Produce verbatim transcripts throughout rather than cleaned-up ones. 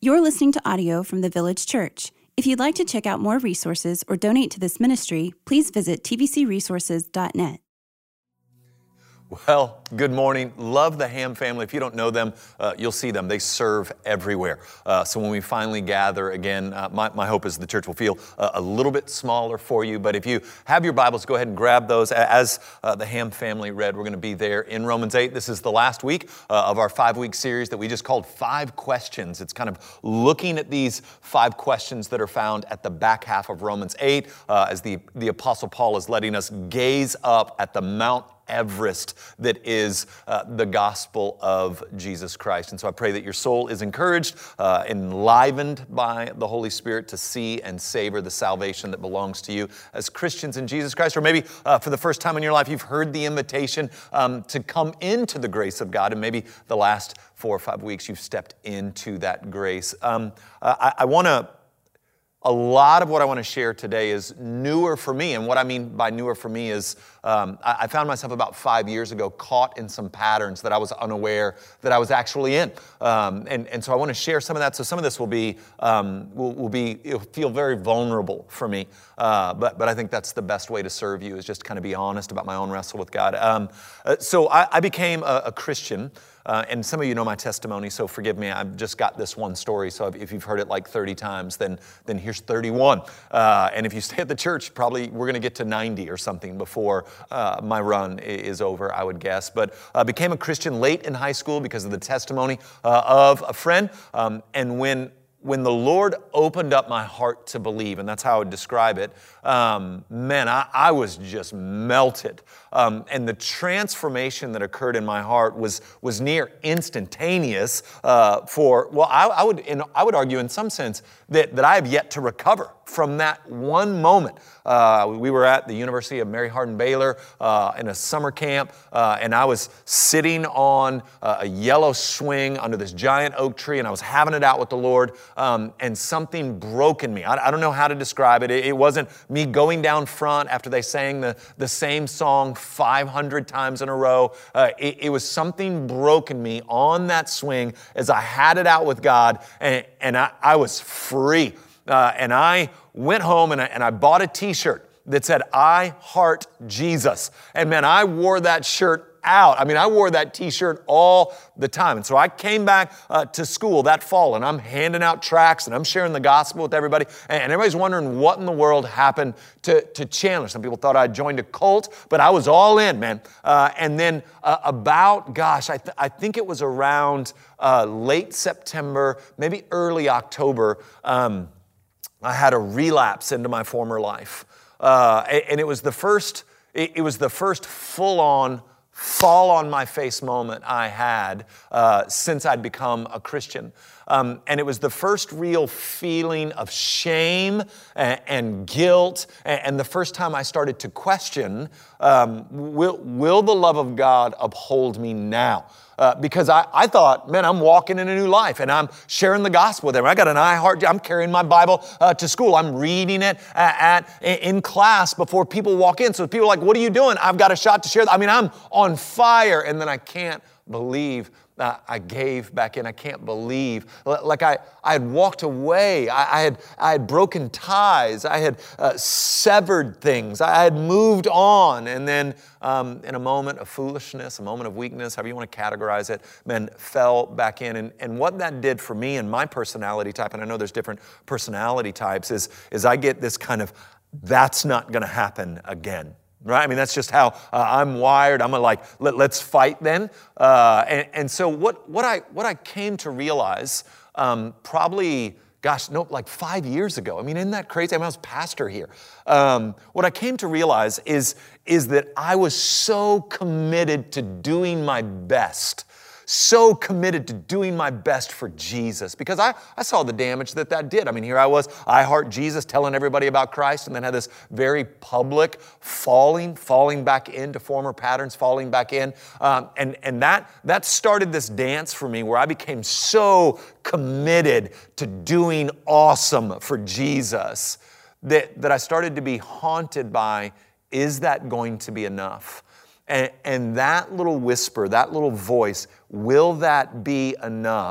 You're listening to audio from the Village Church. If you'd like to check out more resources or donate to this ministry, please visit t v c resources dot net. Well, good morning. Love the Ham family. If you don't know them, uh, you'll see them. They serve everywhere. Uh, so when we finally gather again, uh, my, my hope is the church will feel uh, a little bit smaller for you. But if you have your Bibles, go ahead and grab those. As uh, the Ham family read, we're going to be there in Romans eight. This is the last week uh, of our five-week series that we just called Five Questions. It's kind of looking at these five questions that are found at the back half of Romans eight uh, as the, the Apostle Paul is letting us gaze up at the Mount Everest that is uh, the gospel of Jesus Christ. And so I pray that your soul is encouraged, uh, enlivened by the Holy Spirit to see and savor the salvation that belongs to you as Christians in Jesus Christ. Or maybe uh, for the first time in your life, you've heard the invitation um, to come into the grace of God, and maybe the last four or five weeks you've stepped into that grace. Um, uh, I, I want to A lot of what I want to share today is newer for me. And what I mean by newer for me is um, I, I found myself about five years ago caught in some patterns that I was unaware that I was actually in. Um, and, and so I want to share some of that. So some of this will be, um, will, will be, it'll feel very vulnerable for me. Uh, but, but I think that's the best way to serve you, is just kind of be honest about my own wrestle with God. Um, uh, so I, I became a, a Christian. Uh, and some of you know my testimony, so forgive me. I've just got this one story. So if you've heard it like thirty times, then then here's thirty-one. Uh, and if you stay at the church, probably we're going to get to ninety or something before uh, my run is over, I would guess. But I uh, became a Christian late in high school because of the testimony uh, of a friend. Um, and when When the Lord opened up my heart to believe, and that's how I would describe it, um, man, I, I was just melted. Um, and the transformation that occurred in my heart was was near instantaneous. Uh, for well, I, I would in, I would argue in some sense that that I have yet to recover from that one moment. Uh, we were at the University of Mary Hardin Baylor uh, in a summer camp, uh, and I was sitting on uh, a yellow swing under this giant oak tree, and I was having it out with the Lord. Um, and something broke in me. I, I don't know how to describe it. it. It wasn't me going down front after they sang the, the same song five hundred times in a row. Uh, it, it was something broke in me on that swing as I had it out with God, and, and I, I was free. Uh, and I went home and I, and I bought a t-shirt that said, "I heart Jesus." And man, I wore that shirt out. I mean, I wore that t-shirt all the time. And so I came back uh, to school that fall, and I'm handing out tracts and I'm sharing the gospel with everybody. And, and everybody's wondering what in the world happened to, to Chandler. Some people thought I'd joined a cult, but I was all in, man. Uh, and then uh, about, gosh, I, th- I think it was around uh, late September, maybe early October, um, I had a relapse into my former life. Uh, and, and it was the first, it, it was the first full-on fall on my face moment I had uh, since I'd become a Christian. Um, and it was the first real feeling of shame and, and guilt, and, and the first time I started to question, um, will, will the love of God uphold me now? Uh, because I, I thought, man, I'm walking in a new life and I'm sharing the gospel with them. I got an I heart, I'm carrying my Bible uh, to school. I'm reading it at, at in class before people walk in. So people are like, what are you doing? I've got a shot to share. I mean, I'm on fire. And then I can't believe Uh, I gave back in. I can't believe, like I, I had walked away. I, I had, I had broken ties. I had uh, severed things. I had moved on, and then um, in a moment of foolishness, a moment of weakness, however you want to categorize it, man, fell back in. And, and what that did for me and my personality type, and I know there's different personality types, is is I get this kind of, that's not going to happen again. Right? I mean, that's just how uh, I'm wired. I'm like, Let, let's fight then. Uh, and, and so what, what, I, what I came to realize um, probably, gosh, no, like five years ago. I mean, isn't that crazy? I mean, I was pastor here. Um, what I came to realize is, is that I was so committed to doing my best so committed to doing my best for Jesus, because I, I saw the damage that that did. I mean, here I was, I heart Jesus, telling everybody about Christ, and then had this very public falling, falling back into former patterns, falling back in. Um, and and that, that started this dance for me where I became so committed to doing awesome for Jesus that, that I started to be haunted by, is that going to be enough? And, and that little whisper, that little voice, will that be enough,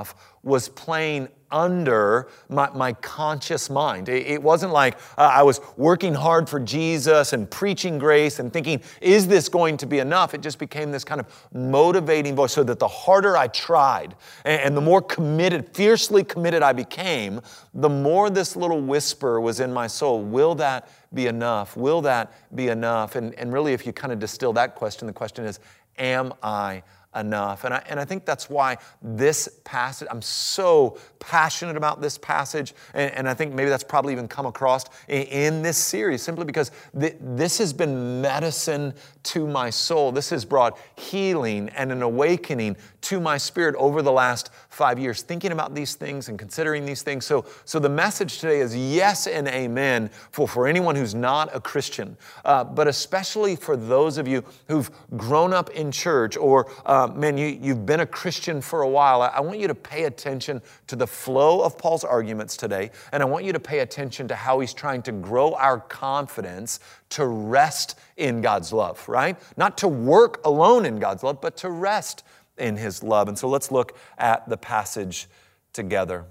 was playing under my, my conscious mind. It, it wasn't like uh, I was working hard for Jesus and preaching grace and thinking, is this going to be enough? It just became this kind of motivating voice, so that the harder I tried and, and the more committed, fiercely committed I became, the more this little whisper was in my soul. Will that be enough? Will that be enough? And, and really, if you kind of distill that question, the question is, am I enough? And I, and I think that's why this passage, I'm so passionate about this passage, and, and I think maybe that's probably even come across in, in this series, simply because th- this has been medicine to my soul. This has brought healing and an awakening to my spirit over the last five years, thinking about these things and considering these things. So, so the message today is yes and amen for, for anyone who's not a Christian, uh, but especially for those of you who've grown up in church, or uh, man, you, you've been a Christian for a while. I, I want you to pay attention to the flow of Paul's arguments today, and I want you to pay attention to how he's trying to grow our confidence to rest in God's love, right? Not to work alone in God's love, but to rest in His love. And so let's look at the passage together.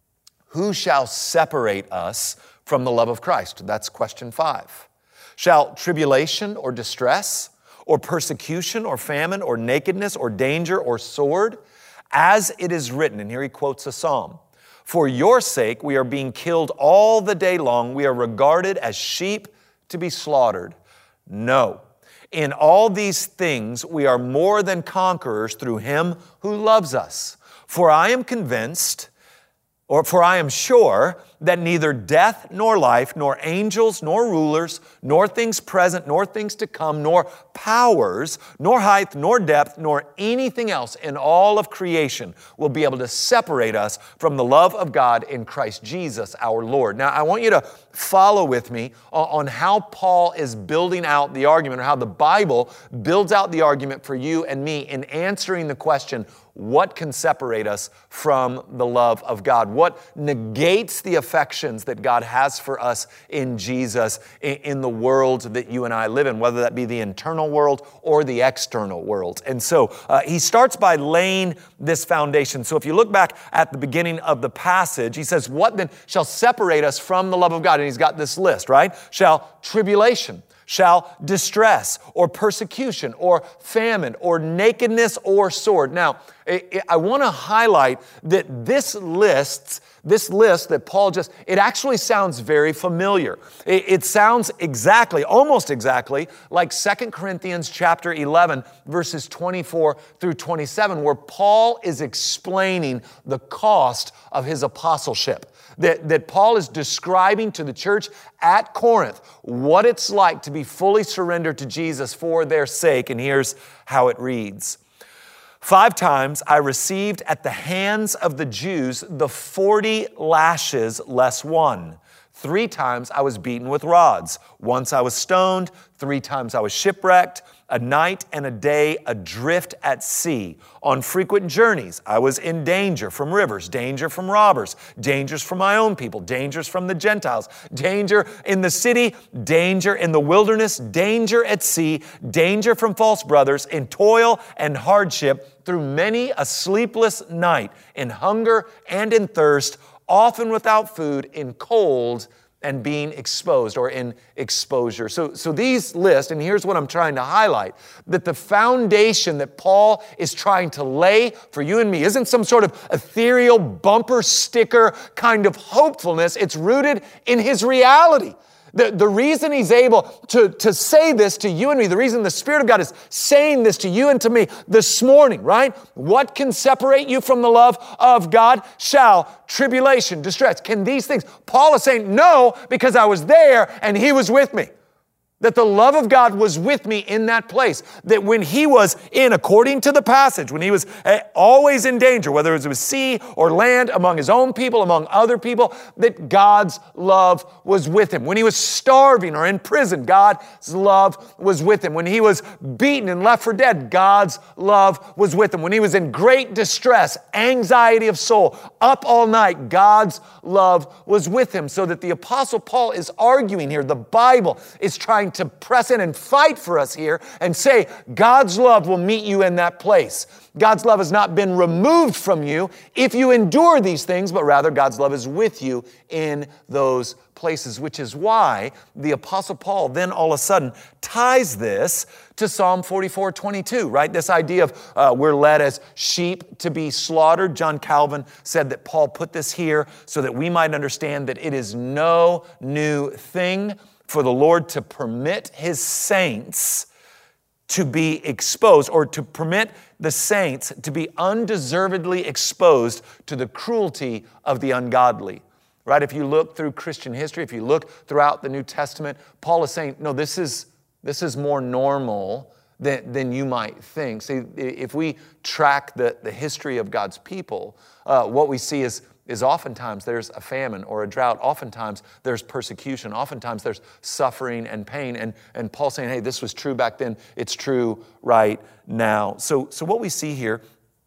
Who shall separate us from the love of Christ? That's question five. Shall tribulation or distress or persecution or famine or nakedness or danger or sword? As it is written, and here he quotes a psalm, for your sake we are being killed all the day long. We are regarded as sheep to be slaughtered. No. In all these things we are more than conquerors through Him who loves us. For I am convinced, or for I am sure, that neither death nor life, nor angels, nor rulers, nor things present, nor things to come, nor powers, nor height, nor depth, nor anything else in all of creation will be able to separate us from the love of God in Christ Jesus our Lord. Now, I want you to follow with me on how Paul is building out the argument, or how the Bible builds out the argument for you and me in answering the question, what can separate us from the love of God? What negates the affections that God has for us in Jesus in the world that you and I live in, whether that be the internal world or the external world? And so uh, he starts by laying this foundation. So if you look back at the beginning of the passage, he says, what then shall separate us from the love of God? And he's got this list, right? Shall tribulation, shall distress, or persecution, or famine, or nakedness, or sword. Now, I want to highlight that this list, this list that Paul just, it actually sounds very familiar. It sounds exactly, almost exactly, like Second Corinthians chapter eleven, verses twenty-four through twenty-seven, where Paul is explaining the cost of his apostleship. That, that Paul is describing to the church at Corinth what it's like to be fully surrendered to Jesus for their sake. And here's how it reads. Five times I received at the hands of the Jews the forty lashes less one. Three times I was beaten with rods. Once I was stoned. Three times I was shipwrecked. A night and a day adrift at sea. On frequent journeys, I was in danger from rivers, danger from robbers, dangers from my own people, dangers from the Gentiles, danger in the city, danger in the wilderness, danger at sea, danger from false brothers, in toil and hardship, through many a sleepless night, in hunger and in thirst, often without food, in cold and being exposed, or in exposure. So, so these lists, and here's what I'm trying to highlight, that the foundation that Paul is trying to lay for you and me isn't some sort of ethereal bumper sticker kind of hopefulness. It's rooted in His reality. The, the reason He's able to, to say this to you and me, the reason the Spirit of God is saying this to you and to me this morning, right? What can separate you from the love of God? Shall tribulation, distress, can these things? Paul is saying, no, because I was there and He was with me. That the love of God was with me in that place. That when He was in, according to the passage, when He was always in danger, whether it was sea or land, among His own people, among other people, that God's love was with Him. When He was starving or in prison, God's love was with Him. When He was beaten and left for dead, God's love was with Him. When He was in great distress, anxiety of soul, up all night, God's love was with Him. So that the Apostle Paul is arguing here, the Bible is trying trying to press in and fight for us here and say, God's love will meet you in that place. God's love has not been removed from you if you endure these things, but rather God's love is with you in those places, which is why the Apostle Paul then all of a sudden ties this to Psalm forty-four twenty-two, right? This idea of uh, we're led as sheep to be slaughtered. John Calvin said that Paul put this here so that we might understand that it is no new thing for the Lord to permit His saints to be exposed, or to permit the saints to be undeservedly exposed to the cruelty of the ungodly. Right? If you look through Christian history, if you look throughout the New Testament, Paul is saying, no, this is, this is more normal than, than you might think. See, if we track the, the history of God's people, uh, what we see is, is oftentimes there's a famine or a drought. Oftentimes there's persecution. Oftentimes there's suffering and pain. And, and Paul's saying, hey, this was true back then. It's true right now. So, so what we see here,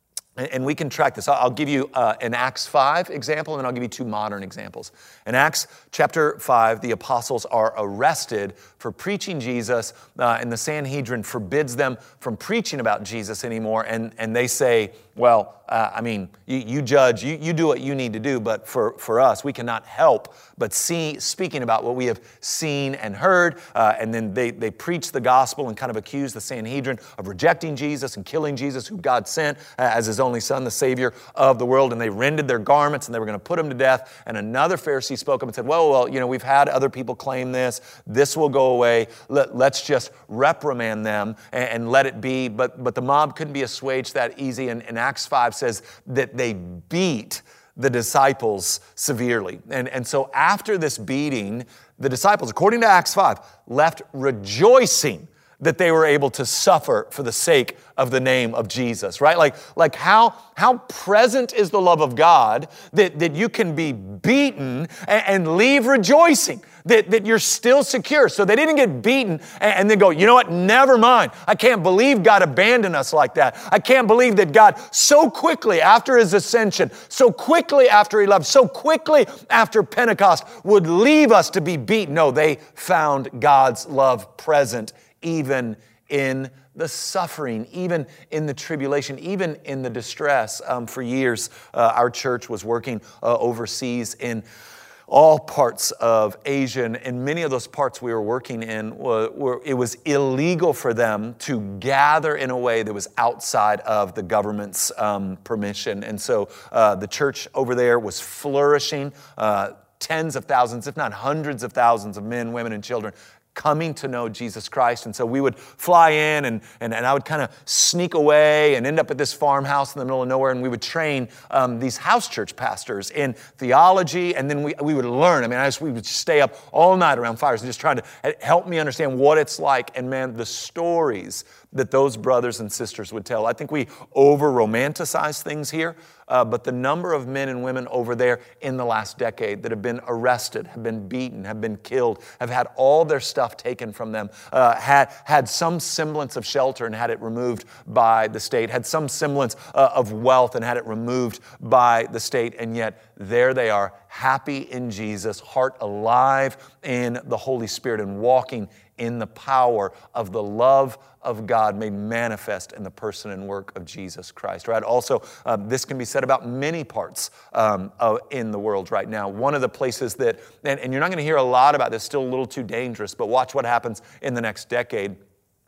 and we can track this. I'll give you uh, an Acts five example, and then I'll give you two modern examples. In Acts chapter five, the apostles are arrested for preaching Jesus, uh, and the Sanhedrin forbids them from preaching about Jesus anymore. And, and they say, well, uh, I mean, you, you judge, you, you do what you need to do, but for, for us, we cannot help but see, speaking about what we have seen and heard. Uh, and then they, they preach the gospel and kind of accuse the Sanhedrin of rejecting Jesus and killing Jesus, who God sent uh, as His only Son, the Savior of the world. And they rended their garments and they were going to put Him to death. And another Pharisee spoke up and said, well, well, you know, we've had other people claim this. This will go away. Let, let's just reprimand them and, and let it be. But, but the mob couldn't be assuaged that easy. And, and Acts five says that they beat the disciples severely. And, and so after this beating, the disciples, according to Acts five, left rejoicing that they were able to suffer for the sake of the name of Jesus, right? Like, like how, how present is the love of God that, that you can be beaten and, and leave rejoicing, that, that you're still secure. So they didn't get beaten and, and then go, you know what, never mind. I can't believe God abandoned us like that. I can't believe that God so quickly after His ascension, so quickly after He loved, so quickly after Pentecost would leave us to be beaten. No, they found God's love present even in the suffering, even in the tribulation, even in the distress. Um, for years, uh, our church was working uh, overseas in all parts of Asia, and, and many of those parts we were working in, were, were, it was illegal for them to gather in a way that was outside of the government's um, permission. And so uh, the church over there was flourishing, uh, tens of thousands, if not hundreds of thousands of men, women, and children coming to know Jesus Christ. And so we would fly in and, and, and I would kind of sneak away and end up at this farmhouse in the middle of nowhere, and we would train um, these house church pastors in theology, and then we, we would learn. I mean, I just, we would stay up all night around fires and just trying to help me understand what it's like. And man, the stories that those brothers and sisters would tell. I think we over-romanticize things here, uh, but the number of men and women over there in the last decade that have been arrested, have been beaten, have been killed, have had all their stuff taken from them, uh, had, had some semblance of shelter and had it removed by the state, had some semblance uh, of wealth and had it removed by the state, and yet there they are, happy in Jesus, heart alive in the Holy Spirit, and walking in the power of the love of God made manifest in the person and work of Jesus Christ, right? Also, uh, this can be said about many parts um, of, in the world right now. One of the places that, and, and you're not going to hear a lot about this, still a little too dangerous, but watch what happens in the next decade.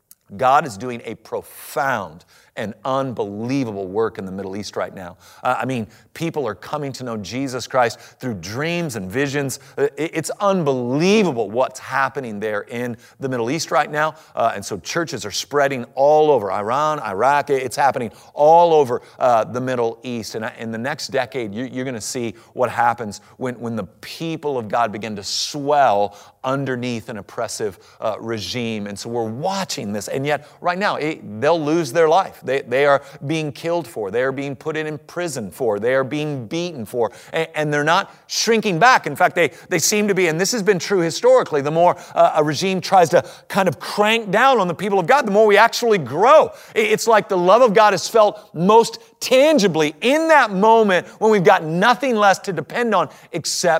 God is doing a profound and unbelievable work in the Middle East right now. Uh, I mean, people are coming to know Jesus Christ through dreams and visions. It, it's unbelievable what's happening there in the Middle East right now. Uh, and so churches are spreading all over Iran, Iraq. It's happening all over uh, the Middle East. And in the next decade, you, you're going to see what happens when, when the people of God begin to swell underneath an oppressive uh, regime. And so we're watching this. And yet, right now, it, they'll lose their life. They, they are being killed for. They are being put in, in prison for. They are being beaten for. And, and they're not shrinking back. In fact, they, they seem to be, and this has been true historically, the more uh, a regime tries to kind of crank down on the people of God, the more we actually grow. It's like the love of God is felt most tangibly in that moment when we've got nothing less to depend on except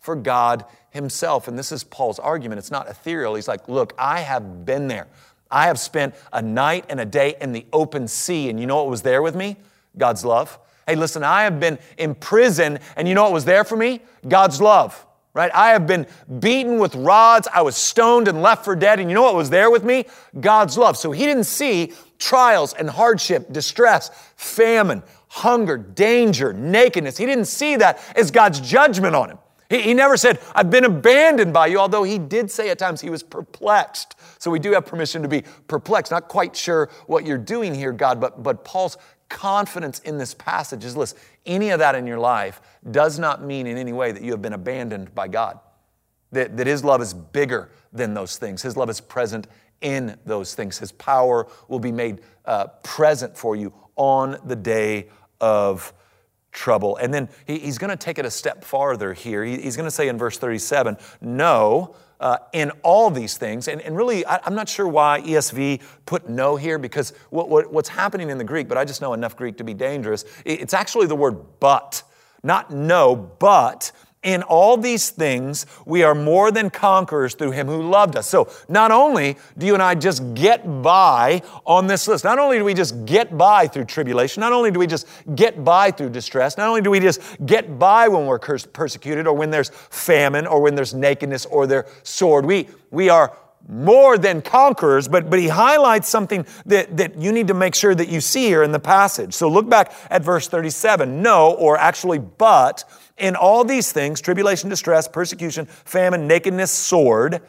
for God himself. And this is Paul's argument. It's not ethereal. He's like, look, I have been there. I have spent a night and a day in the open sea. And you know what was there with me? God's love. Hey, listen, I have been in prison. And you know what was there for me? God's love. Right? I have been beaten with rods. I was stoned and left for dead. And you know what was there with me? God's love. So he didn't see trials and hardship, distress, famine, hunger, danger, nakedness. He didn't see that as God's judgment on him. He, he never said, I've been abandoned by you, although he did say at times he was perplexed. So we do have permission to be perplexed. Not quite sure what you're doing here, God, but, but Paul's confidence in this passage is, listen, any of that in your life does not mean in any way that you have been abandoned by God. That, that his love is bigger than those things. His love is present in those things. His power will be made uh, present for you on the day of trouble. And then he, he's going to take it a step farther here. He, he's going to say in verse thirty-seven, no, Uh, in all these things, and, and really, I, I'm not sure why E S V put no here, because what, what, what's happening in the Greek, but I just know enough Greek to be dangerous, it, it's actually the word but, not no, but in all these things, we are more than conquerors through him who loved us. So not only do you and I just get by on this list, not only do we just get by through tribulation, not only do we just get by through distress, not only do we just get by when we're persecuted or when there's famine or when there's nakedness or there's sword, we, we are more than conquerors, but, but he highlights something that, that you need to make sure that you see here in the passage. So look back at verse thirty-seven. No, or actually but, in all these things, tribulation, distress, persecution, famine, nakedness, sword,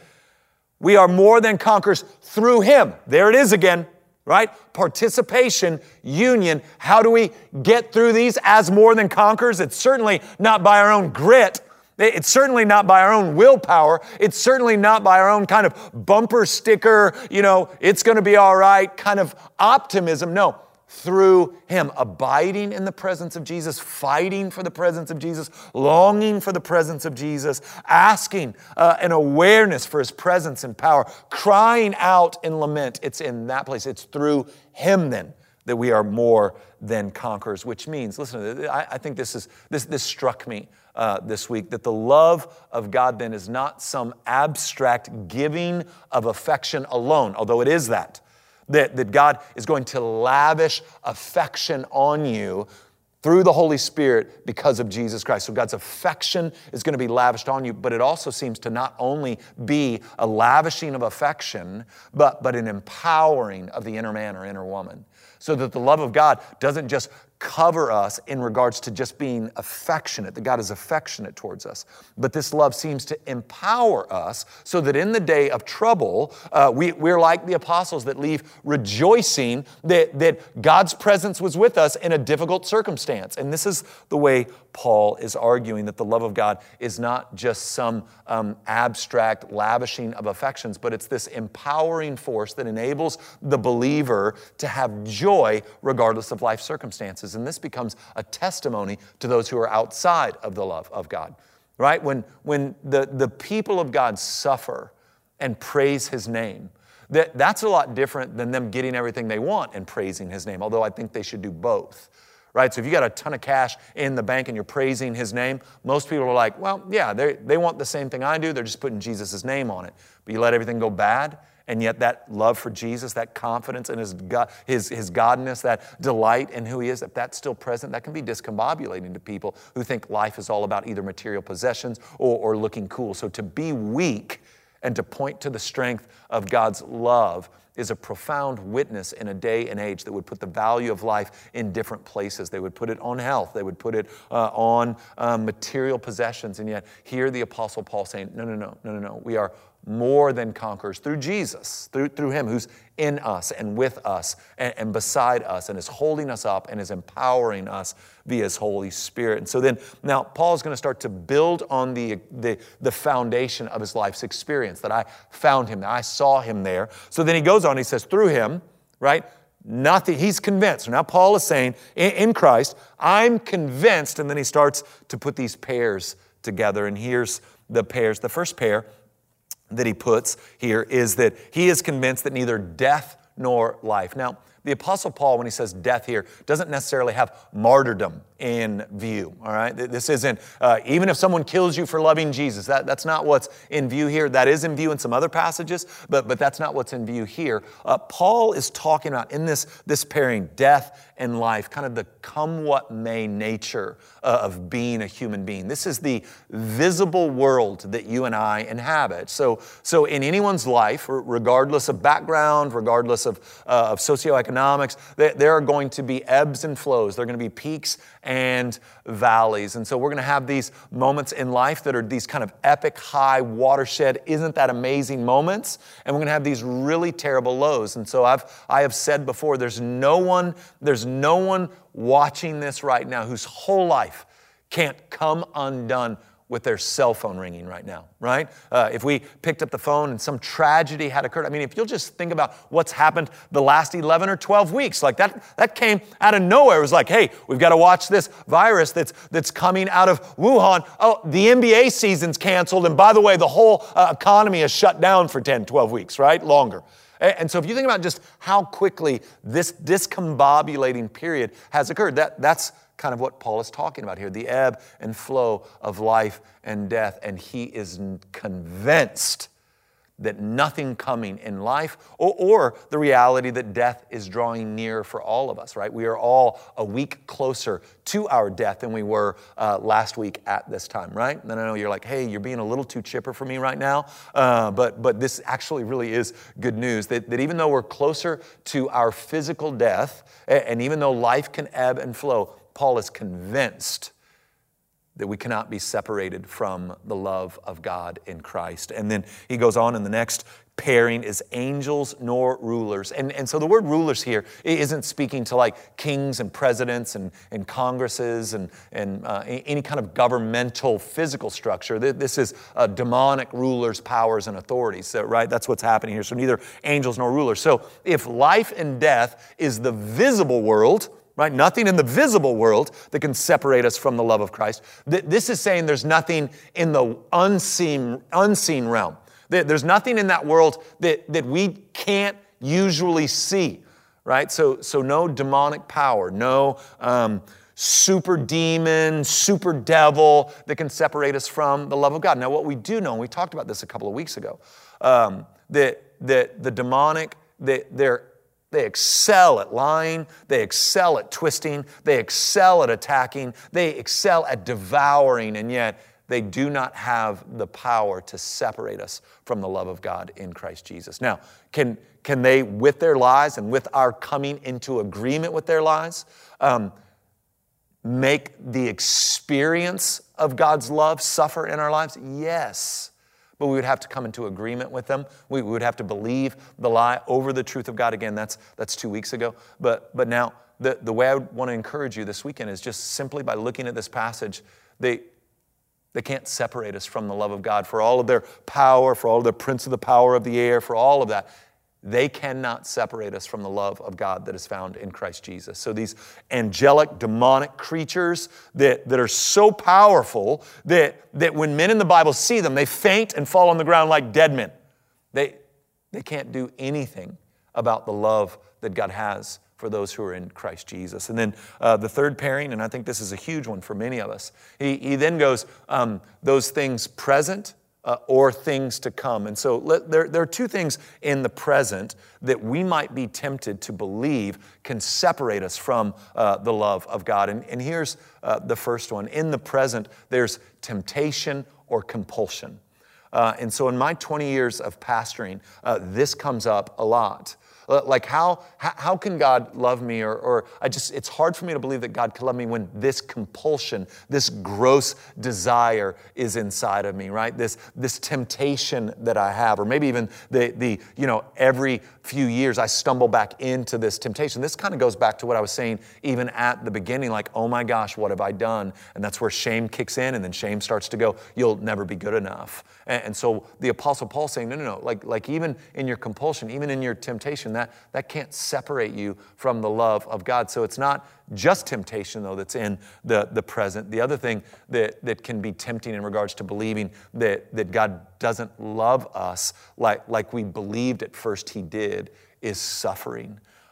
we are more than conquerors through him. There it is again, right? Participation, union. How do we get through these as more than conquerors? It's certainly not by our own grit. It's certainly not by our own willpower. It's certainly not by our own kind of bumper sticker, you know, it's going to be all right kind of optimism. No, through him, abiding in the presence of Jesus, fighting for the presence of Jesus, longing for the presence of Jesus, asking uh, an awareness for his presence and power, crying out in lament. It's in that place. It's through him then that we are more than conquerors, which means, listen, I, I think this is this this struck me uh, this week, that the love of God then is not some abstract giving of affection alone, although it is that, that, that God is going to lavish affection on you through the Holy Spirit because of Jesus Christ. So God's affection is going to be lavished on you, but it also seems to not only be a lavishing of affection, but, but an empowering of the inner man or inner woman. So that the love of God doesn't just cover us in regards to just being affectionate, that God is affectionate towards us. But this love seems to empower us so that in the day of trouble, uh, we, we're like the apostles that leave rejoicing that, that God's presence was with us in a difficult circumstance. And this is the way Paul is arguing, that the love of God is not just some um, abstract lavishing of affections, but it's this empowering force that enables the believer to have joy regardless of life circumstances. And this becomes a testimony to those who are outside of the love of God, right? When, when the, the people of God suffer and praise his name, that, that's a lot different than them getting everything they want and praising his name, although I think they should do both. Right? So if you got a ton of cash in the bank and you're praising his name, most people are like, well, yeah, they they want the same thing I do. They're just putting Jesus' name on it. But you let everything go bad, and yet that love for Jesus, that confidence in his, God, his, his godness, that delight in who he is, if that's still present, that can be discombobulating to people who think life is all about either material possessions or, or looking cool. So to be weak and to point to the strength of God's love is a profound witness in a day and age that would put the value of life in different places. They would put it on health. They would put it uh, on uh, material possessions. And yet here the Apostle Paul saying, no, no, no, no, no, no. We are more than conquerors through Jesus, through, through him who's in us and with us and, and beside us and is holding us up and is empowering us via his Holy Spirit. And so then now Paul's going to start to build on the, the, the foundation of his life's experience, that I found him, that I saw him there. So then he goes on, he says, through him, right? Nothing, he's convinced. So now Paul is saying, in, in Christ, I'm convinced. And then he starts to put these pairs together. And here's the pairs. The first pair that he puts here is that he is convinced that neither death nor life. Now, the Apostle Paul, when he says death here, doesn't necessarily have martyrdom in view, all right? This isn't, uh, even if someone kills you for loving Jesus, that, that's not what's in view here. That is in view in some other passages, but, but that's not what's in view here. Uh, Paul is talking about, in this, this pairing, death and life, kind of the come what may nature uh, of being a human being. This is the visible world that you and I inhabit. So, so in anyone's life, regardless of background, regardless of, uh, of socioeconomics, there, there are going to be ebbs and flows. There are going to be peaks and valleys. And so we're going to have these moments in life that are these kind of epic high watershed, isn't that amazing moments? And we're going to have these really terrible lows. And so I've, I have said before, there's no one, there's no one watching this right now whose whole life can't come undone with their cell phone ringing right now, right? Uh, if we picked up the phone and some tragedy had occurred, I mean, if you'll just think about what's happened the last eleven or twelve weeks, like that, that came out of nowhere. It was like, hey, we've got to watch this virus that's that's coming out of Wuhan. Oh, the N B A season's canceled, and by the way, the whole uh, economy is shut down for ten, twelve weeks, right? Longer. And so if you think about just how quickly this discombobulating period has occurred, that, that's kind of what Paul is talking about here, the ebb and flow of life and death. And he is convinced that nothing coming in life or, or the reality that death is drawing near for all of us, right? We are all a week closer to our death than we were uh, last week at this time, right? And I know you're like, hey, you're being a little too chipper for me right now, uh, but but this actually really is good news, that, that even though we're closer to our physical death, and even though life can ebb and flow, Paul is convinced that we cannot be separated from the love of God in Christ. And then he goes on in the next pairing is angels nor rulers. And, and so the word rulers here isn't speaking to like kings and presidents and, and congresses and, and uh, any kind of governmental physical structure. This is uh, demonic rulers, powers, and authorities, so, right? That's what's happening here. So neither angels nor rulers. So if life and death is the visible world, right? Nothing in the visible world that can separate us from the love of Christ. This is saying there's nothing in the unseen, unseen realm. There's nothing in that world that, that we can't usually see, right? So, so no demonic power, no um, super demon, super devil that can separate us from the love of God. Now, what we do know, and we talked about this a couple of weeks ago, um, that, that the demonic, that they're They excel at lying, they excel at twisting, they excel at attacking, they excel at devouring, and yet they do not have the power to separate us from the love of God in Christ Jesus. Now, can, can they, with their lies and with our coming into agreement with their lies, um, make the experience of God's love suffer in our lives? Yes. But we would have to come into agreement with them. We would have to believe the lie over the truth of God. Again, that's that's two weeks ago. But but now, the, the way I would want to encourage you this weekend is just simply by looking at this passage, they, they can't separate us from the love of God. For all of their power, for all of their prince of the power of the air, for all of that, they cannot separate us from the love of God that is found in Christ Jesus. So these angelic, demonic creatures that, that are so powerful that, that when men in the Bible see them, they faint and fall on the ground like dead men. They, they can't do anything about the love that God has for those who are in Christ Jesus. And then uh, the third pairing, and I think this is a huge one for many of us, he, he then goes, um, those things present, Uh, or things to come. And so let, there, there are two things in the present that we might be tempted to believe can separate us from uh, the love of God. And, and here's uh, the first one. In the present, there's temptation or compulsion. Uh, and so in my twenty years of pastoring, uh, this comes up a lot. Like how, how can God love me? Or, or I just, it's hard for me to believe that God can love me when this compulsion, this gross desire is inside of me, right? This, this temptation that I have, or maybe even the, the, you know, every few years I stumble back into this temptation. This kind of goes back to what I was saying even at the beginning, like, oh my gosh, what have I done? And that's where shame kicks in, and then shame starts to go, you'll never be good enough. And, and so the Apostle Paul's saying, no, no, no, like, like even in your compulsion, even in your temptation, that, that can't separate you from the love of God. So it's not just temptation, though, that's in the, the present. The other thing that, that can be tempting in regards to believing that, that God doesn't love us like, like we believed at first He did is suffering.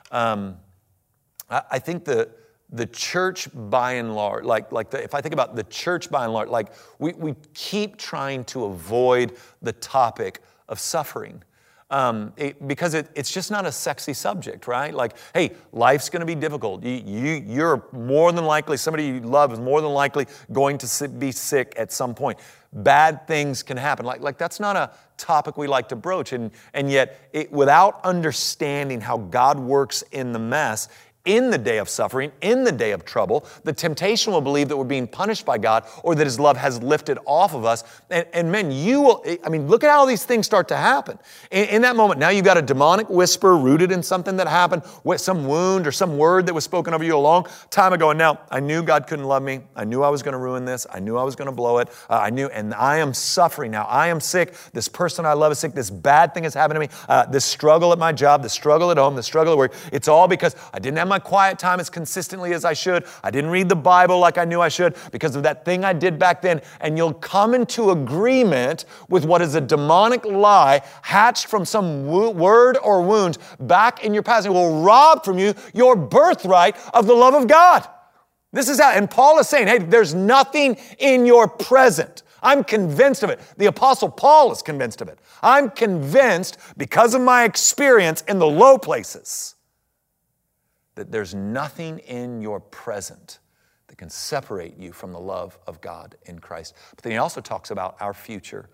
Um, I, I think the the church by and large, like, like the, if I think about the church by and large, like we, we keep trying to avoid the topic of suffering. Um, it, because it, it's just not a sexy subject, right? Like, hey, life's going to be difficult. You, you, you're more than likely, somebody you love is more than likely going to sit, be sick at some point. Bad things can happen. Like, like that's not a topic we like to broach. And, and yet, it, without understanding how God works in the mess, in the day of suffering, in the day of trouble, the temptation will believe that we're being punished by God or that His love has lifted off of us. And, and men, you will, I mean, look at how these things start to happen. In, in that moment, now you've got a demonic whisper rooted in something that happened, some wound or some word that was spoken over you a long time ago. And now I knew God couldn't love me. I knew I was going to ruin this. I knew I was going to blow it. Uh, I knew, and I am suffering now. I am sick. This person I love is sick. This bad thing has happened to me. Uh, this struggle at my job, this struggle at home, this struggle at work. It's all because I didn't have my quiet time as consistently as I should. I didn't read the Bible like I knew I should because of that thing I did back then. And you'll come into agreement with what is a demonic lie hatched from some wo- word or wound back in your past. It will rob from you your birthright of the love of God. This is how, and Paul is saying, hey, there's nothing in your present. I'm convinced of it. The Apostle Paul is convinced of it. I'm convinced because of my experience in the low places that there's nothing in your present that can separate you from the love of God in Christ. But then he also talks about our future.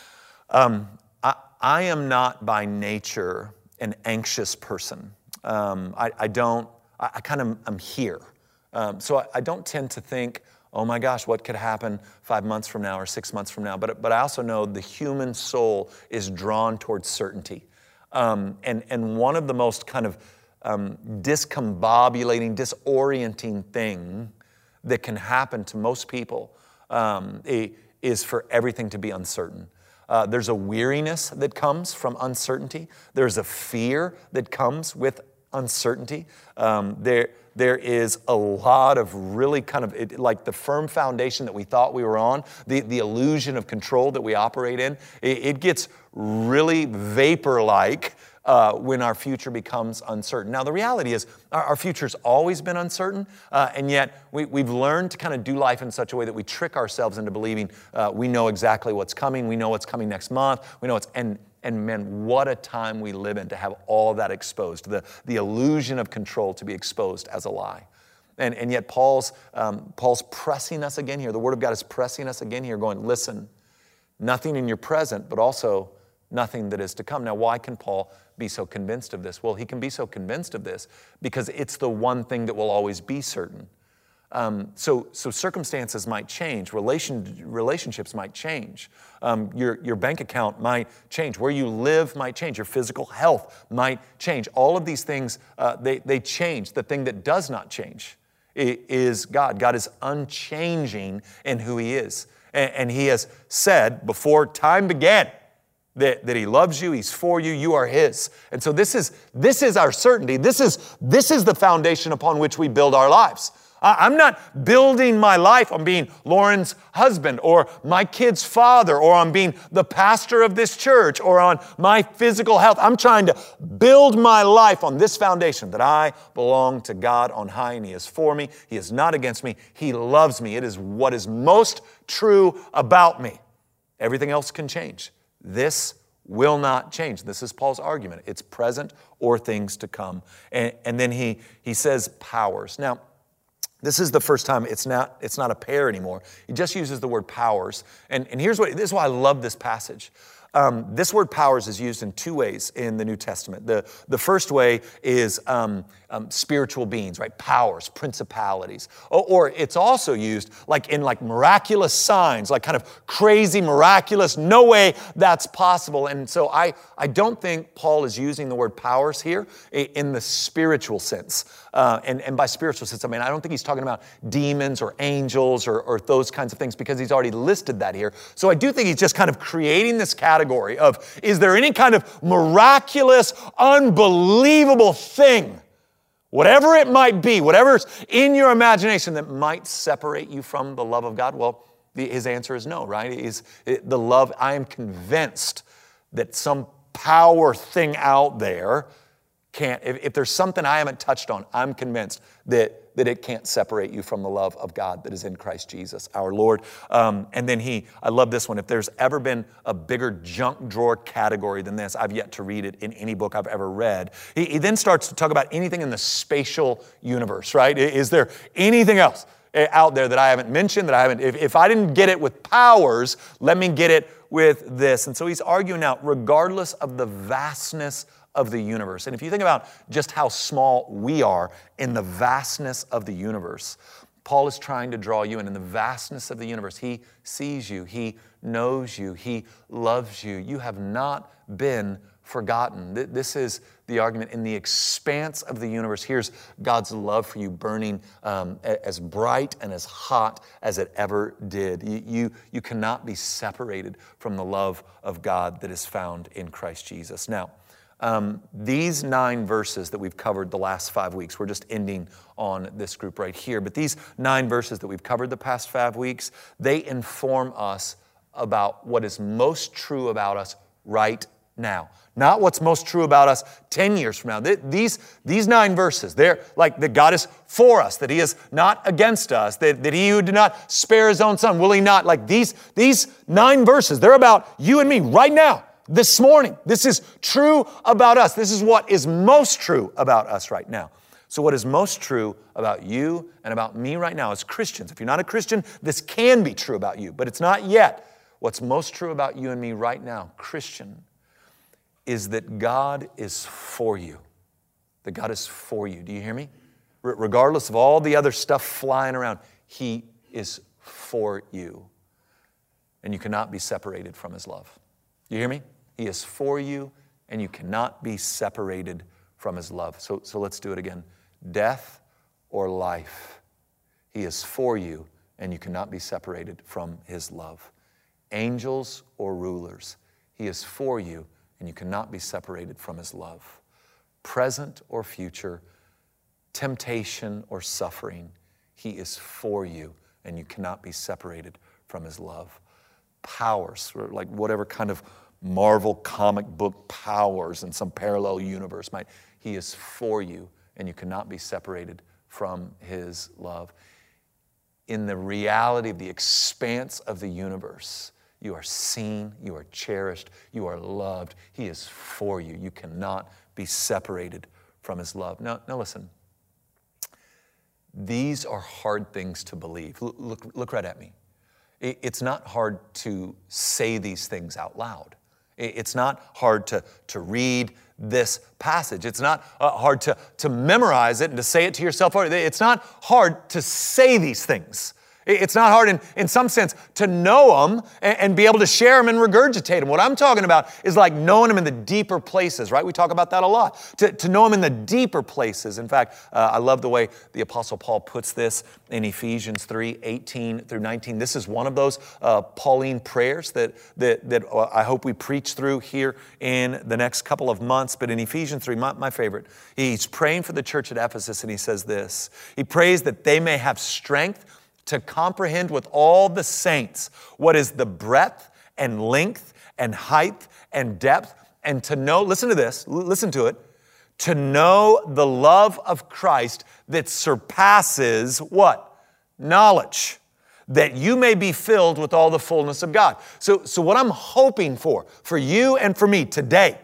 Um, I, I am not by nature an anxious person. Um, I, I don't, I, I kind of, I'm here. Um, so I, I don't tend to think, oh my gosh, what could happen five months from now or six months from now? But, but I also know the human soul is drawn towards certainty. Um, and, and one of the most kind of Um, discombobulating, disorienting thing that can happen to most people um, is for everything to be uncertain. Uh, there's a weariness that comes from uncertainty. There's a fear that comes with uncertainty. Um, there, there is a lot of really kind of, it, like the firm foundation that we thought we were on, the, the illusion of control that we operate in, it, it gets really vapor-like Uh, when our future becomes uncertain. Now, the reality is our, our future's always been uncertain, uh, and yet we, we've learned to kind of do life in such a way that we trick ourselves into believing uh, we know exactly what's coming, we know what's coming next month, we know it's, and, and man, what a time we live in to have all of that exposed, the, the illusion of control to be exposed as a lie. And, and yet Paul's, um, Paul's pressing us again here. The Word of God is pressing us again here, going, listen, nothing in your present, but also nothing that is to come. Now, why can Paul be so convinced of this? Well, he can be so convinced of this because it's the one thing that will always be certain. Um, so, so circumstances might change, relation, relationships might change, um, your, your bank account might change, where you live might change, your physical health might change. All of these things, uh, they, they change. The thing that does not change is God. God is unchanging in who He is. And, and He has said before time began, That, that He loves you, He's for you, you are His. And so this is, this is our certainty. This is, this is the foundation upon which we build our lives. I, I'm not building my life on being Lauren's husband or my kid's father or on being the pastor of this church or on my physical health. I'm trying to build my life on this foundation that I belong to God on high and He is for me. He is not against me. He loves me. It is what is most true about me. Everything else can change. This will not change. This is Paul's argument. It's present or things to come. And, and then he, he says powers. Now, this is the first time it's not, it's not a pair anymore. He just uses the word powers. And, and here's what, this is why I love this passage. Um, this word powers is used in two ways in the New Testament. The, the first way is um, um, spiritual beings, right? Powers, principalities. Or, or it's also used like in like miraculous signs, like kind of crazy, miraculous, no way that's possible. And so I, I don't think Paul is using the word powers here in the spiritual sense. Uh, and, and by spiritual sense, I mean, I don't think he's talking about demons or angels or, or those kinds of things because he's already listed that here. So I do think he's just kind of creating this category of, is there any kind of miraculous, unbelievable thing, whatever it might be, whatever's in your imagination that might separate you from the love of God? Well, the, his answer is no, right? Is the love, I am convinced that some power thing out there can't, if, if there's something I haven't touched on, I'm convinced that, that it can't separate you from the love of God that is in Christ Jesus, our Lord. Um, and then he, I love this one, if there's ever been a bigger junk drawer category than this, I've yet to read it in any book I've ever read. He, he then starts to talk about anything in the spatial universe, right? Is there anything else out there that I haven't mentioned, that I haven't, if, if I didn't get it with powers, let me get it with this. And so he's arguing now, regardless of the vastness of the universe. And if you think about just how small we are in the vastness of the universe, Paul is trying to draw you in. In the vastness of the universe, he sees you, he knows you, he loves you. You have not been forgotten. This is the argument. In the expanse of the universe, here's God's love for you burning um, as bright and as hot as it ever did. You, you, you cannot be separated from the love of God that is found in Christ Jesus. Now, Um, these nine verses that we've covered the last five weeks, we're just ending on this group right here, but these nine verses that we've covered the past five weeks, they inform us about what is most true about us right now. Not what's most true about us ten years from now. These, these nine verses, they're like that God is for us, that He is not against us, that, that He who did not spare His own Son, will He not? Like these, these nine verses, they're about you and me right now. This morning, this is true about us. This is what is most true about us right now. So what is most true about you and about me right now as Christians? If you're not a Christian, this can be true about you, but it's not yet. What's most true about you and me right now, Christian, is that God is for you. That God is for you. Do you hear me? R- regardless of all the other stuff flying around, He is for you. And you cannot be separated from His love. Do you hear me? He is for you, and you cannot be separated from His love. So, so let's do it again. Death or life, He is for you, and you cannot be separated from His love. Angels or rulers, He is for you, and you cannot be separated from His love. Present or future, temptation or suffering, He is for you, and you cannot be separated from His love. Powers, or like whatever kind of Marvel comic book powers in some parallel universe might, He is for you, and you cannot be separated from His love. In the reality of the expanse of the universe, you are seen, you are cherished, you are loved. He is for you. You cannot be separated from His love. Now, now listen, these are hard things to believe. Look, look, look right at me. It's not hard to say these things out loud. It's not hard to, to read this passage. It's not uh, hard to, to memorize it and to say it to yourself. It's not hard to say these things. It's not hard in, in some sense to know them and, and be able to share them and regurgitate them. What I'm talking about is like knowing them in the deeper places, right? We talk about that a lot. To, to know them in the deeper places. In fact, uh, I love the way the Apostle Paul puts this in Ephesians three, eighteen through nineteen. This is one of those uh, Pauline prayers that, that, that I hope we preach through here in the next couple of months. But in Ephesians three, my, my favorite, he's praying for the church at Ephesus, and he says this. He prays that they may have strength to comprehend with all the saints what is the breadth and length and height and depth, and to know, listen to this, listen to it, to know the love of Christ that surpasses what? Knowledge. That you may be filled with all the fullness of God. So, so what I'm hoping for, for you and for me today,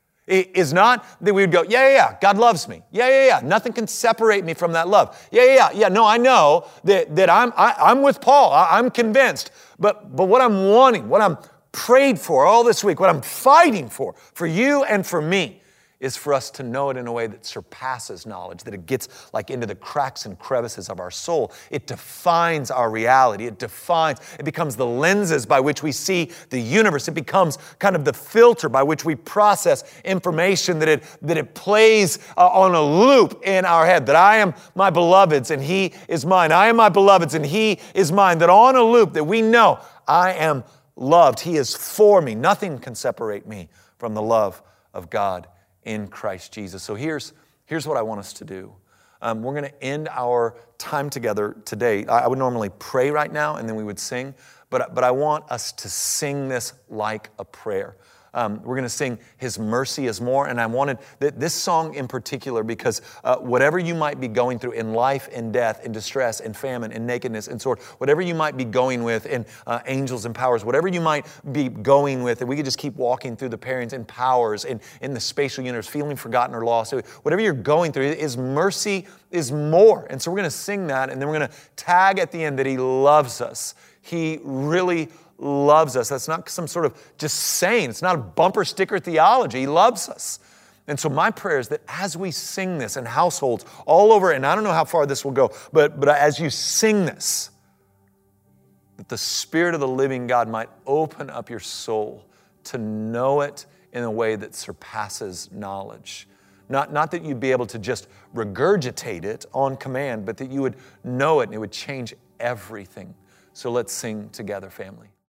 is not that we would go, yeah, yeah, yeah, God loves me. Yeah, yeah, yeah, nothing can separate me from that love. Yeah, yeah, yeah, yeah, no, I know that, that I'm, I, I'm with Paul. I, I'm convinced. But, but what I'm wanting, what I'm prayed for all this week, what I'm fighting for, for you and for me, is for us to know it in a way that surpasses knowledge, that it gets like into the cracks and crevices of our soul. It defines our reality. It defines, it becomes the lenses by which we see the universe. It becomes kind of the filter by which we process information, that it, that it plays uh, on a loop in our head, that I am my beloved's and He is mine. I am my beloved's and He is mine. That on a loop that we know I am loved. He is for me. Nothing can separate me from the love of God in Christ Jesus. So here's, here's what I want us to do. Um, we're going to end our time together today. I, I would normally pray right now and then we would sing, but, but I want us to sing this like a prayer. Um, we're going to sing His Mercy is More. And I wanted th- this song in particular because uh, whatever you might be going through in life and death, in distress, in famine, in nakedness, in sword, whatever you might be going with in uh, angels and powers, whatever you might be going with, and we could just keep walking through the pairings and powers in, in the spatial universe, feeling forgotten or lost. Whatever you're going through, His mercy is more. And so we're going to sing that, and then we're going to tag at the end that He loves us. He really loves us. That's not some sort of just saying. It's not a bumper sticker theology. He loves us. And so my prayer is that as we sing this in households all over, and I don't know how far this will go, but, but as you sing this, that the Spirit of the living God might open up your soul to know it in a way that surpasses knowledge. Not, not that you'd be able to just regurgitate it on command, but that you would know it and it would change everything. So let's sing together, family.